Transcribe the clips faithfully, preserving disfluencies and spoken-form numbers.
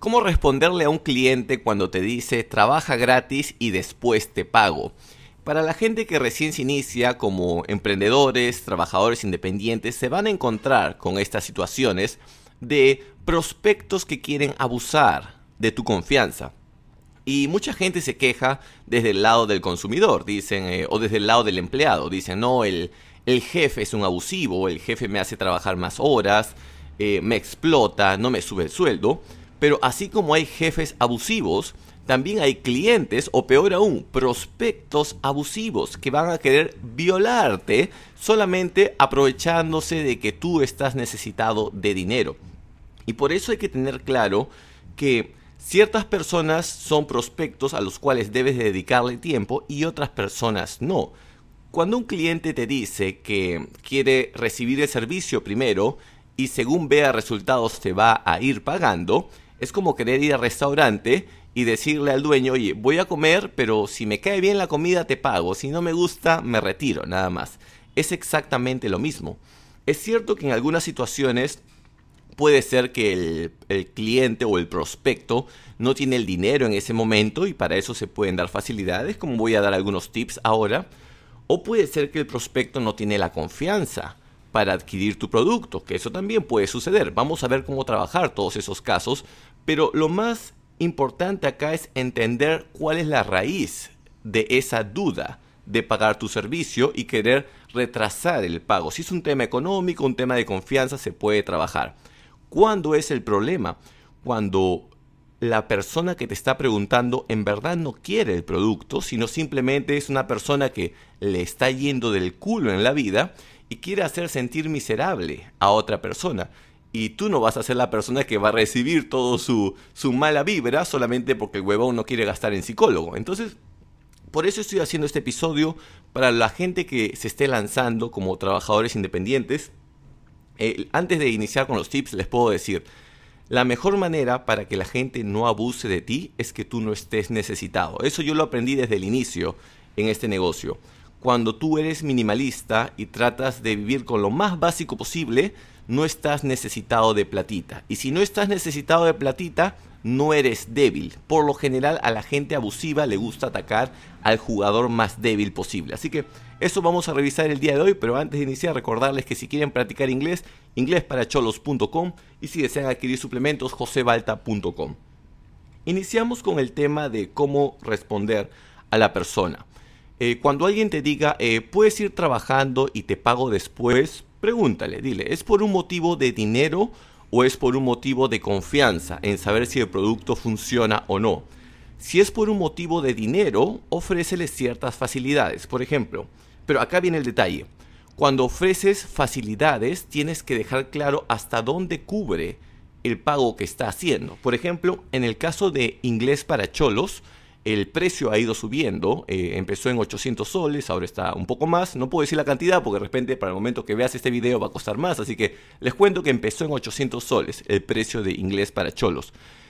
¿Cómo responderle a un cliente cuando te dice trabaja gratis y después te pago? Para la gente que recién se inicia como emprendedores, trabajadores independientes, se van a encontrar con estas situaciones de prospectos que quieren abusar de tu confianza. Y mucha gente se queja desde el lado del consumidor, dicen, eh, o desde el lado del empleado. Dicen, no, el, el jefe es un abusivo, el jefe me hace trabajar más horas, eh, me explota, no me sube el sueldo. Pero así como hay jefes abusivos, también hay clientes, o peor aún, prospectos abusivos que van a querer violarte solamente aprovechándose de que tú estás necesitado de dinero. Y por eso hay que tener claro que ciertas personas son prospectos a los cuales debes de dedicarle tiempo y otras personas no. Cuando un cliente te dice que quiere recibir el servicio primero y según vea resultados te va a ir pagando, es como querer ir al restaurante y decirle al dueño, oye, voy a comer, pero si me cae bien la comida te pago, si no me gusta me retiro, nada más. Es exactamente lo mismo. Es cierto que en algunas situaciones puede ser que el, el cliente o el prospecto no tiene el dinero en ese momento y para eso se pueden dar facilidades, como voy a dar algunos tips ahora. O puede ser que el prospecto no tiene la confianza para adquirir tu producto, que eso también puede suceder. Vamos a ver cómo trabajar todos esos casos, pero lo más importante acá es entender cuál es la raíz de esa duda de pagar tu servicio y querer retrasar el pago. Si es un tema económico, un tema de confianza, se puede trabajar. ¿Cuándo es el problema? Cuando la persona que te está preguntando en verdad no quiere el producto, sino simplemente es una persona que le está yendo del culo en la vida y quiere hacer sentir miserable a otra persona. Y tú no vas a ser la persona que va a recibir todo su, su mala vibra solamente porque el huevón no quiere gastar en psicólogo. Entonces, por eso estoy haciendo este episodio para la gente que se esté lanzando como trabajadores independientes. Eh, antes de iniciar con los tips, les puedo decir, la mejor manera para que la gente no abuse de ti es que tú no estés necesitado. Eso yo lo aprendí desde el inicio en este negocio. Cuando tú eres minimalista y tratas de vivir con lo más básico posible, no estás necesitado de platita. Y si no estás necesitado de platita, no eres débil. Por lo general, a la gente abusiva le gusta atacar al jugador más débil posible. Así que eso vamos a revisar el día de hoy, pero antes de iniciar, recordarles que si quieren practicar inglés, inglés para cholos punto com y si desean adquirir suplementos, josebalta punto com. Iniciamos con el tema de cómo responder a la persona. Eh, cuando alguien te diga, eh, puedes ir trabajando y te pago después, pregúntale, dile, ¿es por un motivo de dinero o es por un motivo de confianza en saber si el producto funciona o no? Si es por un motivo de dinero, ofrécele ciertas facilidades, por ejemplo. Pero acá viene el detalle. Cuando ofreces facilidades, tienes que dejar claro hasta dónde cubre el pago que está haciendo. Por ejemplo, en el caso de Inglés para Cholos, el precio ha ido subiendo, eh, empezó en ochocientos soles, ahora está un poco más. No puedo decir la cantidad porque de repente para el momento que veas este video va a costar más. Así que les cuento que empezó en ochocientos soles el precio de Inglés para Cholos.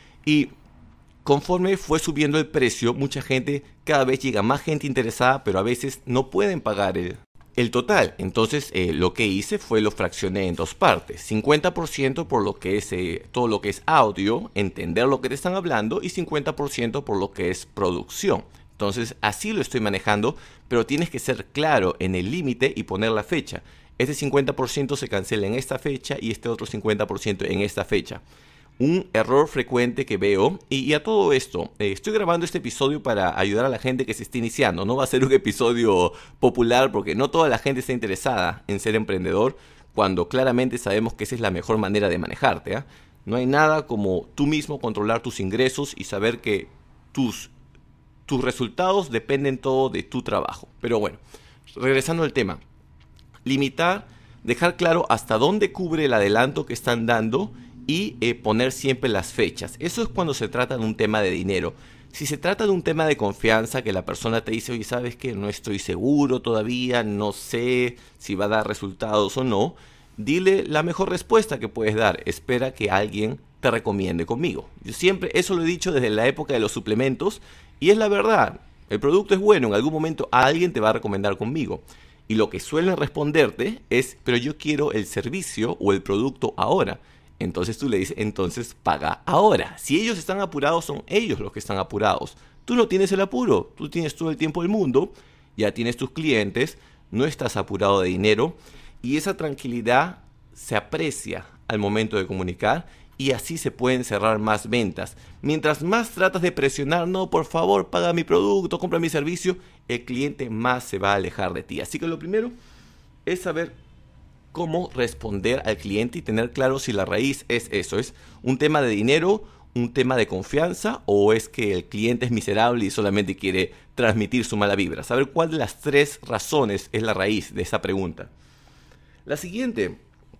Y conforme fue subiendo el precio, mucha gente, cada vez llega más gente interesada, pero a veces no pueden pagar el, el total. Entonces eh, lo que hice fue lo fraccioné en dos partes. cincuenta por ciento por lo que es eh, todo lo que es audio, entender lo que te están hablando, y cincuenta por ciento por lo que es producción. Entonces así lo estoy manejando, pero tienes que ser claro en el límite y poner la fecha. Este cincuenta por ciento se cancela en esta fecha y este otro cincuenta por ciento en esta fecha. Un error frecuente que veo, y, y a todo esto, eh, estoy grabando este episodio para ayudar a la gente que se está iniciando. No va a ser un episodio popular porque no toda la gente está interesada en ser emprendedor, cuando claramente sabemos que esa es la mejor manera de manejarte, ¿eh? No hay nada como tú mismo controlar tus ingresos y saber que tus, tus resultados dependen todo de tu trabajo. Pero bueno, regresando al tema, limitar, dejar claro hasta dónde cubre el adelanto que están dando y eh, poner siempre las fechas. Eso es cuando se trata de un tema de dinero. Si se trata de un tema de confianza, que la persona te dice, oye, ¿sabes qué? No estoy seguro todavía, no sé si va a dar resultados o no, dile la mejor respuesta que puedes dar. Espera que alguien te recomiende conmigo. Yo siempre, eso lo he dicho desde la época de los suplementos, y es la verdad. El producto es bueno, en algún momento alguien te va a recomendar conmigo. Y lo que suelen responderte es, pero yo quiero el servicio o el producto ahora. Entonces tú le dices, entonces paga ahora. Si ellos están apurados, son ellos los que están apurados. Tú no tienes el apuro, tú tienes todo el tiempo del mundo, ya tienes tus clientes, no estás apurado de dinero y esa tranquilidad se aprecia al momento de comunicar y así se pueden cerrar más ventas. Mientras más tratas de presionar, no, por favor, paga mi producto, compra mi servicio, el cliente más se va a alejar de ti. Así que lo primero es saber cómo responder al cliente y tener claro si la raíz es eso, es un tema de dinero, un tema de confianza o es que el cliente es miserable y solamente quiere transmitir su mala vibra. Saber cuál de las tres razones es la raíz de esa pregunta. La siguiente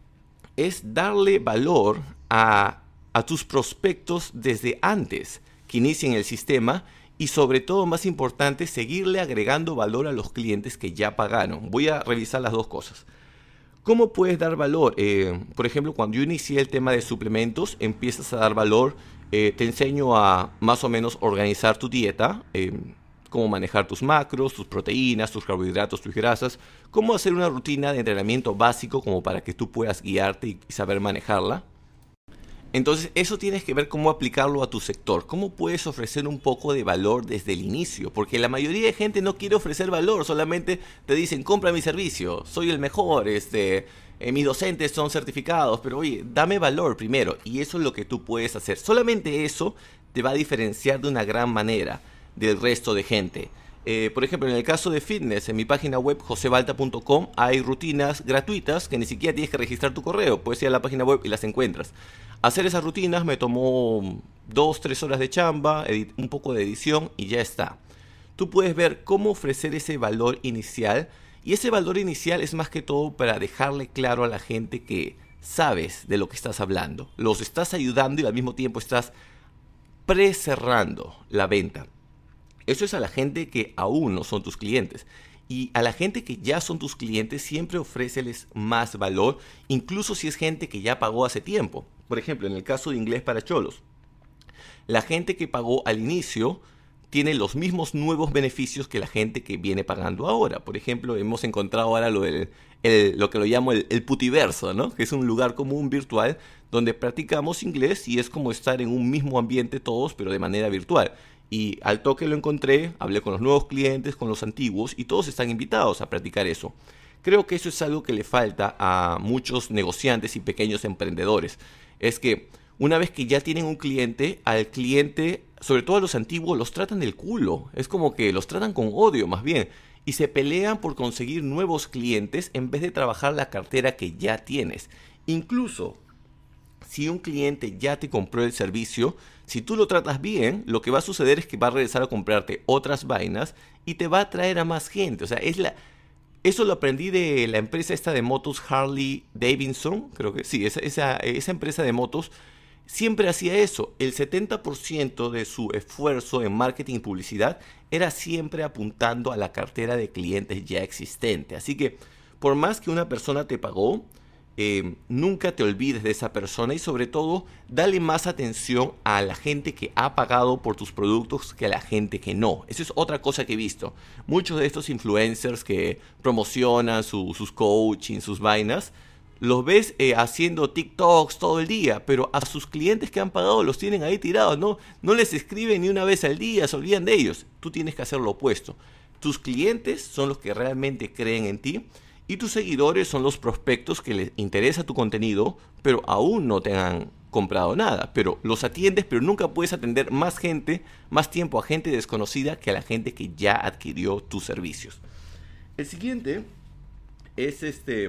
es darle valor a, a tus prospectos desde antes que inicien el sistema y sobre todo, más importante, seguirle agregando valor a los clientes que ya pagaron. Voy a revisar las dos cosas. ¿Cómo puedes dar valor? Eh, por ejemplo, cuando yo inicié el tema de suplementos, empiezas a dar valor. Eh, te enseño a más o menos organizar tu dieta, eh, cómo manejar tus macros, tus proteínas, tus carbohidratos, tus grasas, cómo hacer una rutina de entrenamiento básico como para que tú puedas guiarte y, y saber manejarla. Entonces eso tienes que ver cómo aplicarlo a tu sector, cómo puedes ofrecer un poco de valor desde el inicio, porque la mayoría de gente no quiere ofrecer valor, solamente te dicen compra mi servicio, soy el mejor, este, eh, mis docentes son certificados, pero oye, dame valor primero y eso es lo que tú puedes hacer, solamente eso te va a diferenciar de una gran manera del resto de gente. Eh, por ejemplo, en el caso de fitness, en mi página web jose balta punto com hay rutinas gratuitas que ni siquiera tienes que registrar tu correo, puedes ir a la página web y las encuentras. Hacer esas rutinas me tomó dos, tres horas de chamba, un poco de edición y ya está. Tú puedes ver cómo ofrecer ese valor inicial y ese valor inicial es más que todo para dejarle claro a la gente que sabes de lo que estás hablando. Los estás ayudando y al mismo tiempo estás pre-cerrando la venta. Eso es a la gente que aún no son tus clientes. Y a la gente que ya son tus clientes siempre ofréceles más valor, incluso si es gente que ya pagó hace tiempo. Por ejemplo, en el caso de Inglés para Cholos, la gente que pagó al inicio tiene los mismos nuevos beneficios que la gente que viene pagando ahora. Por ejemplo, hemos encontrado ahora lo, del, el, lo que lo llamo el, el putiverso, ¿no? Que es un lugar común virtual donde practicamos inglés y es como estar en un mismo ambiente todos, pero de manera virtual. Y al toque lo encontré, hablé con los nuevos clientes, con los antiguos y todos están invitados a practicar eso. Creo que eso es algo que le falta a muchos negociantes y pequeños emprendedores. Es que una vez que ya tienen un cliente, al cliente, sobre todo a los antiguos, los tratan del culo. Es como que los tratan con odio más bien. Y se pelean por conseguir nuevos clientes en vez de trabajar la cartera que ya tienes. Incluso si un cliente ya te compró el servicio, si tú lo tratas bien, lo que va a suceder es que va a regresar a comprarte otras vainas y te va a traer a más gente. O sea, es la, eso lo aprendí de la empresa esta de motos Harley Davidson, creo que sí, esa, esa, esa empresa de motos siempre hacía eso. El setenta por ciento de su esfuerzo en marketing y publicidad era siempre apuntando a la cartera de clientes ya existente. Así que por más que una persona te pagó, Eh, nunca te olvides de esa persona y sobre todo dale más atención a la gente que ha pagado por tus productos que a la gente que no. Eso es otra cosa que he visto. Muchos de estos influencers que promocionan su, sus coaching, sus vainas, los ves eh, haciendo TikToks todo el día, pero a sus clientes que han pagado los tienen ahí tirados, ¿no? No les escriben ni una vez al día, se olvidan de ellos. Tú tienes que hacer lo opuesto. Tus clientes son los que realmente creen en ti. Y tus seguidores son los prospectos que les interesa tu contenido, pero aún no te han comprado nada. Pero los atiendes, pero nunca puedes atender más gente, más tiempo a gente desconocida que a la gente que ya adquirió tus servicios. El siguiente es este,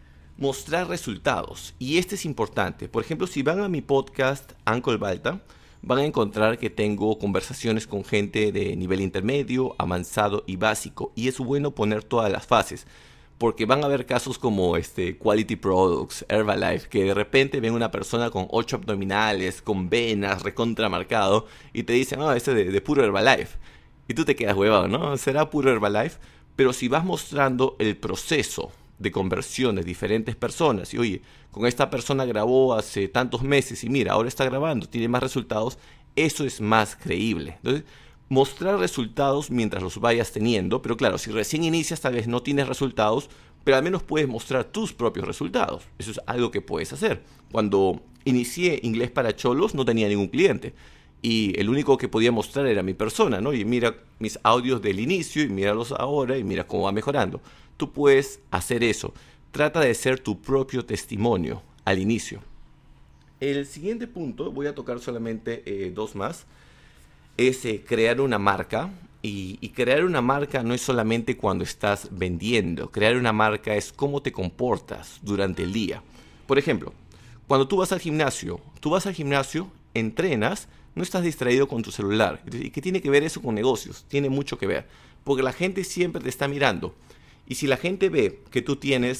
mostrar resultados. Y este es importante. Por ejemplo, si van a mi podcast Uncle Balta, van a encontrar que tengo conversaciones con gente de nivel intermedio, avanzado y básico. Y es bueno poner todas las fases. Porque van a haber casos como este Quality Products, Herbalife, que de repente ven una persona con ocho abdominales, con venas, recontramarcado, y te dicen, ah, oh, ese de, de puro Herbalife. Y tú te quedas huevado, ¿no? Será puro Herbalife. Pero si vas mostrando el proceso de conversión de diferentes personas, y oye, con esta persona grabó hace tantos meses, y mira, ahora está grabando, tiene más resultados, eso es más creíble. Entonces, mostrar resultados mientras los vayas teniendo, pero claro, si recién inicias tal vez no tienes resultados, pero al menos puedes mostrar tus propios resultados. Eso es algo que puedes hacer. Cuando inicié Inglés para Cholos no tenía ningún cliente y el único que podía mostrar era mi persona, ¿no? Y mira mis audios del inicio y míralos ahora y mira cómo va mejorando. Tú puedes hacer eso. Trata de ser tu propio testimonio al inicio. El siguiente punto, voy a tocar solamente eh, dos más, es eh, crear una marca. Y, y crear una marca no es solamente cuando estás vendiendo. Crear una marca es cómo te comportas durante el día. Por ejemplo, cuando tú vas al gimnasio, tú vas al gimnasio, entrenas, no estás distraído con tu celular. ¿Y qué tiene que ver eso con negocios? Tiene mucho que ver. Porque la gente siempre te está mirando. Y si la gente ve que tú tienes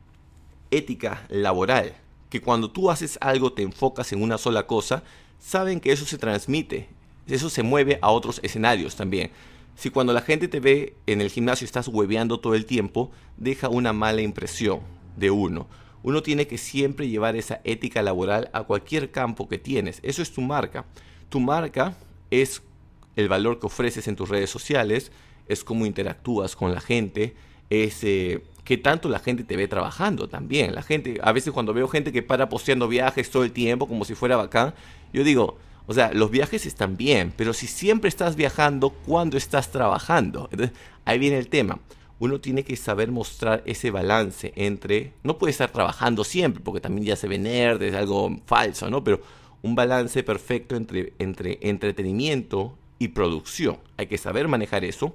ética laboral, que cuando tú haces algo te enfocas en una sola cosa, saben que eso se transmite. Eso se mueve a otros escenarios también. Si cuando la gente te ve en el gimnasio estás hueveando todo el tiempo, deja una mala impresión de uno. Uno tiene que siempre llevar esa ética laboral a cualquier campo que tienes. Eso es tu marca. Tu marca es el valor que ofreces en tus redes sociales, es cómo interactúas con la gente, es eh, qué tanto la gente te ve trabajando también. La gente, a veces cuando veo gente que para posteando viajes todo el tiempo como si fuera bacán, yo digo, o sea, los viajes están bien, pero si siempre estás viajando, ¿cuándo estás trabajando? Entonces, ahí viene el tema. Uno tiene que saber mostrar ese balance entre, no puede estar trabajando siempre, porque también ya se ve nerd, es algo falso, ¿no? Pero un balance perfecto entre, entre entretenimiento y producción. Hay que saber manejar eso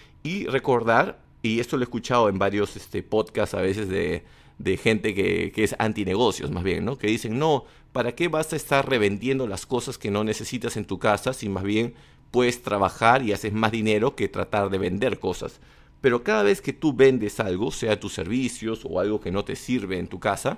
y recordar, y esto lo he escuchado en varios este, podcasts a veces de, de gente que, que es antinegocios más bien, ¿no? Que dicen, no, ¿para qué vas a estar revendiendo las cosas que no necesitas en tu casa si más bien puedes trabajar y haces más dinero que tratar de vender cosas? Pero cada vez que tú vendes algo, sea tus servicios o algo que no te sirve en tu casa,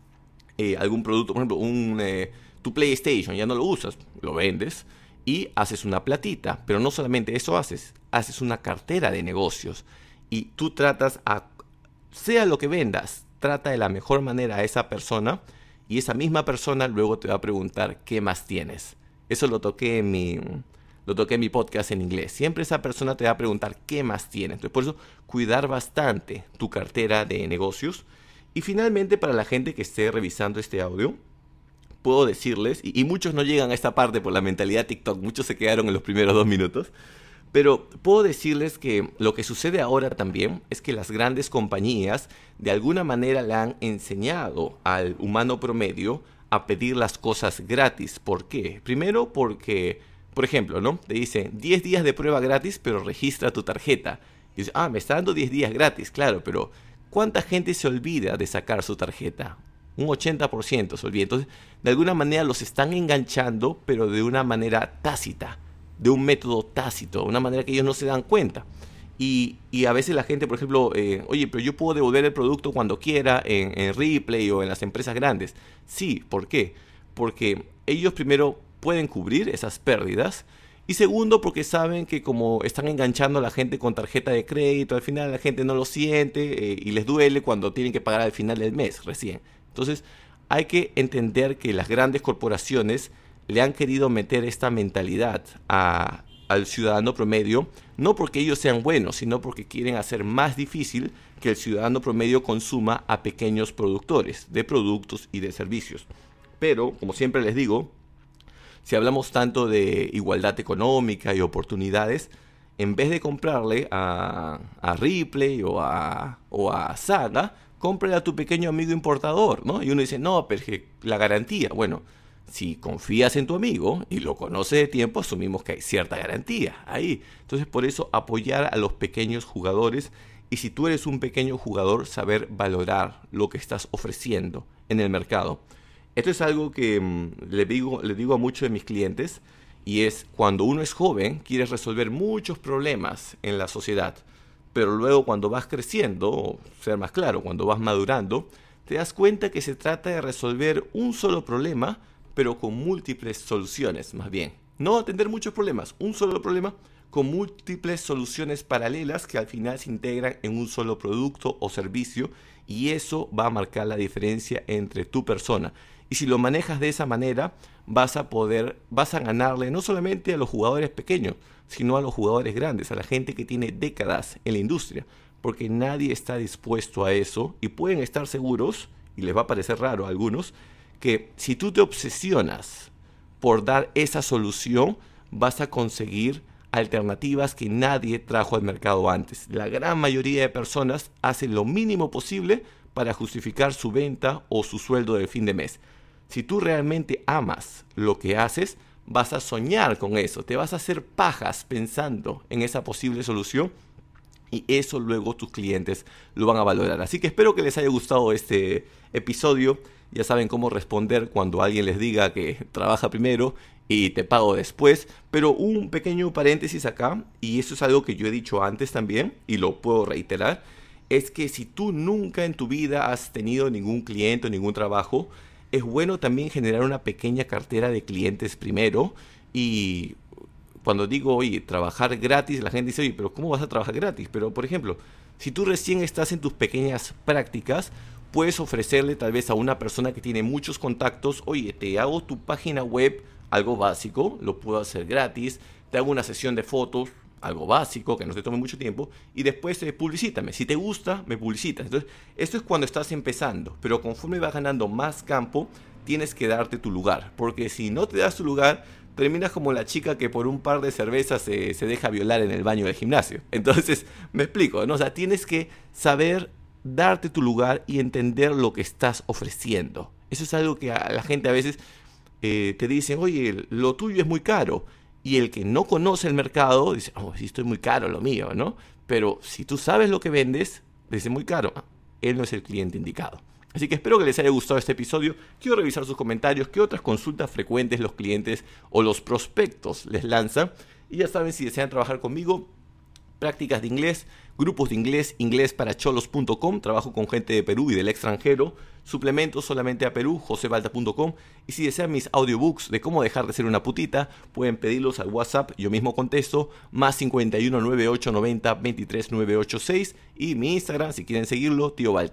eh, algún producto, por ejemplo, un, eh, tu PlayStation, ya no lo usas, lo vendes y haces una platita. Pero no solamente eso haces, haces una cartera de negocios y tú tratas a, sea lo que vendas, trata de la mejor manera a esa persona y esa misma persona luego te va a preguntar qué más tienes. Eso lo toqué en mi... Lo toqué en mi podcast en inglés. Siempre esa persona te va a preguntar qué más tienes. Entonces, por eso, cuidar bastante tu cartera de negocios. Y finalmente, para la gente que esté revisando este audio, puedo decirles, y, y muchos no llegan a esta parte por la mentalidad TikTok, muchos se quedaron en los primeros dos minutos, pero puedo decirles que lo que sucede ahora también es que las grandes compañías de alguna manera le han enseñado al humano promedio a pedir las cosas gratis. ¿Por qué? Primero porque... Por ejemplo, ¿no? Te dice diez días de prueba gratis, pero registra tu tarjeta. Y dices, ah, me está dando diez días gratis, claro, pero ¿cuánta gente se olvida de sacar su tarjeta? Un ochenta por ciento se olvida. Entonces, de alguna manera los están enganchando, pero de una manera tácita, de un método tácito, de una manera que ellos no se dan cuenta. Y, y a veces la gente, por ejemplo, eh, oye, pero yo puedo devolver el producto cuando quiera en, en Ripley o en las empresas grandes. Sí, ¿por qué? Porque ellos primero pueden cubrir esas pérdidas y segundo porque saben que como están enganchando a la gente con tarjeta de crédito, al final la gente no lo siente eh, y les duele cuando tienen que pagar al final del mes recién. Entonces hay que entender que las grandes corporaciones le han querido meter esta mentalidad a, al ciudadano promedio, no porque ellos sean buenos, sino porque quieren hacer más difícil que el ciudadano promedio consuma a pequeños productores de productos y de servicios. Pero, como siempre les digo, si hablamos tanto de igualdad económica y oportunidades, en vez de comprarle a, a Ripley o a, o a Saga, cómprale a tu pequeño amigo importador, ¿no? Y uno dice, no, pero es que la garantía. Bueno, si confías en tu amigo y lo conoces de tiempo, asumimos que hay cierta garantía ahí. Entonces, por eso, apoyar a los pequeños jugadores. Y si tú eres un pequeño jugador, saber valorar lo que estás ofreciendo en el mercado. Esto es algo que mmm, le digo, le digo a muchos de mis clientes y es cuando uno es joven, quieres resolver muchos problemas en la sociedad, pero luego cuando vas creciendo, o ser más claro, cuando vas madurando, te das cuenta que se trata de resolver un solo problema, pero con múltiples soluciones, más bien. No atender muchos problemas, un solo problema con múltiples soluciones paralelas que al final se integran en un solo producto o servicio y eso va a marcar la diferencia entre tu persona. Y si lo manejas de esa manera, vas a poder, vas a ganarle no solamente a los jugadores pequeños, sino a los jugadores grandes, a la gente que tiene décadas en la industria. porque nadie está dispuesto a eso y pueden estar seguros, y les va a parecer raro a algunos, que si tú te obsesionas por dar esa solución, vas a conseguir alternativas que nadie trajo al mercado antes. La gran mayoría de personas hacen lo mínimo posible para justificar su venta o su sueldo de fin de mes. Si tú realmente amas lo que haces, vas a soñar con eso, te vas a hacer pajas pensando en esa posible solución y eso luego tus clientes lo van a valorar. Así que espero que les haya gustado este episodio. Ya saben cómo responder cuando alguien les diga que trabaja primero y te pago después. Pero un pequeño paréntesis acá, y eso es algo que yo he dicho antes también y lo puedo reiterar, es que si tú nunca en tu vida has tenido ningún cliente o ningún trabajo, es bueno también generar una pequeña cartera de clientes primero. Y cuando digo, oye, trabajar gratis, la gente dice, oye, pero ¿cómo vas a trabajar gratis? Pero, por ejemplo, si tú recién estás en tus pequeñas prácticas, puedes ofrecerle tal vez a una persona que tiene muchos contactos, oye, te hago tu página web, algo básico, lo puedo hacer gratis, te hago una sesión de fotos, algo básico, que no te tome mucho tiempo, y después eh, publicítame. Si te gusta, me publicitas. Entonces, esto es cuando estás empezando, pero conforme vas ganando más campo, tienes que darte tu lugar, porque si no te das tu lugar, terminas como la chica que por un par de cervezas se, se deja violar en el baño del gimnasio. Entonces, me explico, ¿no? O sea, tienes que saber darte tu lugar y entender lo que estás ofreciendo. Eso es algo que a la gente a veces eh, te dicen, oye, lo tuyo es muy caro. Y el que no conoce el mercado dice, oh, sí, estoy muy caro lo mío, ¿no? Pero si tú sabes lo que vendes, dice muy caro. Él no es el cliente indicado. Así que espero que les haya gustado este episodio. Quiero revisar sus comentarios, qué otras consultas frecuentes los clientes o los prospectos les lanzan. Y ya saben, si desean trabajar conmigo, prácticas de inglés, grupos de inglés, inglés para cholos punto com, trabajo con gente de Perú y del extranjero, suplementos solamente a Perú, josebalta punto com, y si desean mis audiobooks de cómo dejar de ser una putita, pueden pedirlos al WhatsApp, yo mismo contesto, más cincuenta y uno, noventa y ocho, noventa, veintitrés, novecientos ochenta y seis, y mi Instagram, si quieren seguirlo, Tío Balta.